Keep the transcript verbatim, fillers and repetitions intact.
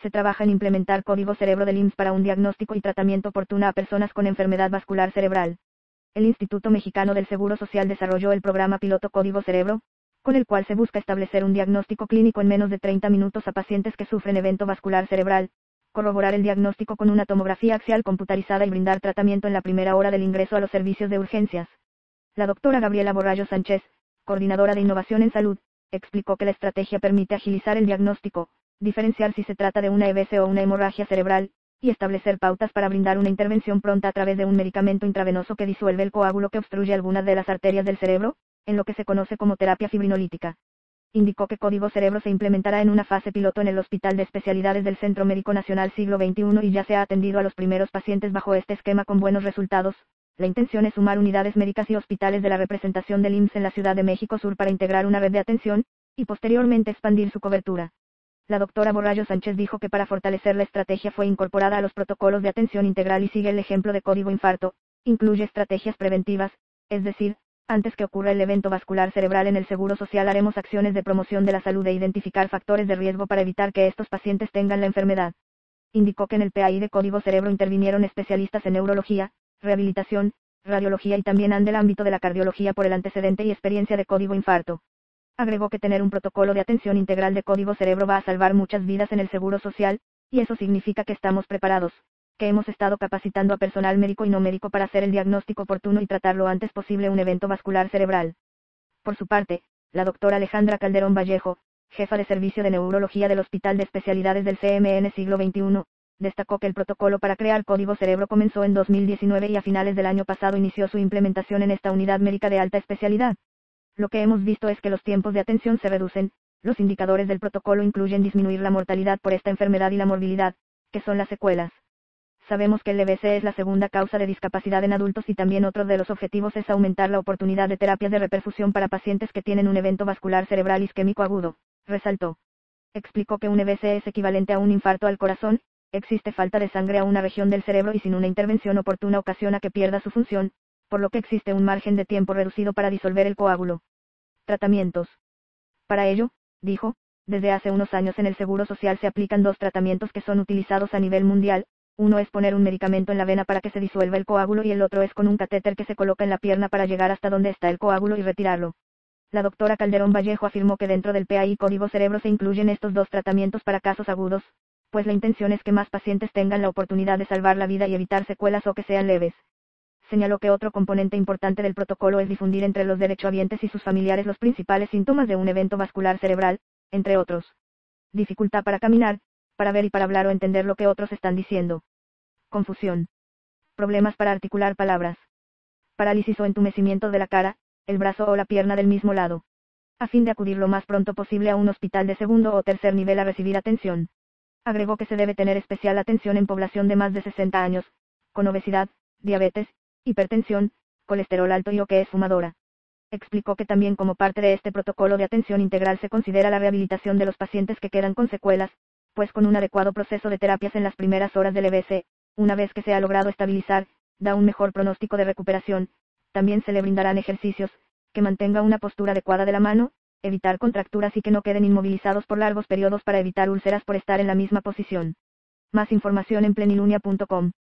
Se trabaja en implementar código cerebro del I M S S para un diagnóstico y tratamiento oportuno a personas con enfermedad vascular cerebral. El Instituto Mexicano del Seguro Social desarrolló el programa piloto Código Cerebro, con el cual se busca establecer un diagnóstico clínico en menos de treinta minutos a pacientes que sufren evento vascular cerebral, corroborar el diagnóstico con una tomografía axial computarizada y brindar tratamiento en la primera hora del ingreso a los servicios de urgencias. La doctora Gabriela Borrallo Sánchez, coordinadora de innovación en salud, explicó que la estrategia permite agilizar el diagnóstico, diferenciar si se trata de una E B C o una hemorragia cerebral, y establecer pautas para brindar una intervención pronta a través de un medicamento intravenoso que disuelve el coágulo que obstruye algunas de las arterias del cerebro, en lo que se conoce como terapia fibrinolítica. Indicó que Código Cerebro se implementará en una fase piloto en el Hospital de Especialidades del Centro Médico Nacional Siglo veintiuno y ya se ha atendido a los primeros pacientes bajo este esquema con buenos resultados. La intención es sumar unidades médicas y hospitales de la representación del I M S S en la Ciudad de México Sur para integrar una red de atención, y posteriormente expandir su cobertura. La doctora Borrallo Sánchez dijo que para fortalecer la estrategia fue incorporada a los protocolos de atención integral y sigue el ejemplo de Código Infarto, incluye estrategias preventivas, es decir, antes que ocurra el evento vascular cerebral en el Seguro Social haremos acciones de promoción de la salud e identificar factores de riesgo para evitar que estos pacientes tengan la enfermedad. Indicó que en el P A I de Código Cerebro intervinieron especialistas en neurología, rehabilitación, radiología y también han del ámbito de la cardiología por el antecedente y experiencia de Código Infarto. Agregó que tener un protocolo de atención integral de Código Cerebro va a salvar muchas vidas en el Seguro Social, y eso significa que estamos preparados, que hemos estado capacitando a personal médico y no médico para hacer el diagnóstico oportuno y tratar lo antes posible un evento vascular cerebral. Por su parte, la doctora Alejandra Calderón Vallejo, jefa de servicio de neurología del Hospital de Especialidades del C M N Siglo veintiuno, destacó que el protocolo para crear Código Cerebro comenzó en dos mil diecinueve y a finales del año pasado inició su implementación en esta unidad médica de alta especialidad. Lo que hemos visto es que los tiempos de atención se reducen, los indicadores del protocolo incluyen disminuir la mortalidad por esta enfermedad y la morbilidad, que son las secuelas. Sabemos que el E B C es la segunda causa de discapacidad en adultos y también otro de los objetivos es aumentar la oportunidad de terapias de reperfusión para pacientes que tienen un evento vascular cerebral isquémico agudo, resaltó. Explicó que un E B C es equivalente a un infarto al corazón, existe falta de sangre a una región del cerebro y sin una intervención oportuna ocasiona que pierda su función, por lo que existe un margen de tiempo reducido para disolver el coágulo. Tratamientos. Para ello, dijo, desde hace unos años en el Seguro Social se aplican dos tratamientos que son utilizados a nivel mundial, uno es poner un medicamento en la vena para que se disuelva el coágulo y el otro es con un catéter que se coloca en la pierna para llegar hasta donde está el coágulo y retirarlo. La doctora Calderón Vallejo afirmó que dentro del P A I Código Cerebro se incluyen estos dos tratamientos para casos agudos, pues la intención es que más pacientes tengan la oportunidad de salvar la vida y evitar secuelas o que sean leves. Señaló que otro componente importante del protocolo es difundir entre los derechohabientes y sus familiares los principales síntomas de un evento vascular cerebral, entre otros. Dificultad para caminar, para ver y para hablar o entender lo que otros están diciendo. Confusión. Problemas para articular palabras. Parálisis o entumecimiento de la cara, el brazo o la pierna del mismo lado. A fin de acudir lo más pronto posible a un hospital de segundo o tercer nivel a recibir atención. Agregó que se debe tener especial atención en población de más de sesenta años, con obesidad, diabetes, hipertensión, colesterol alto y o que es fumadora. Explicó que también como parte de este protocolo de atención integral se considera la rehabilitación de los pacientes que quedan con secuelas, pues con un adecuado proceso de terapias en las primeras horas del E B C, una vez que se ha logrado estabilizar, da un mejor pronóstico de recuperación. También se le brindarán ejercicios, que mantenga una postura adecuada de la mano, evitar contracturas y que no queden inmovilizados por largos periodos para evitar úlceras por estar en la misma posición. Más información en plenilunia punto com.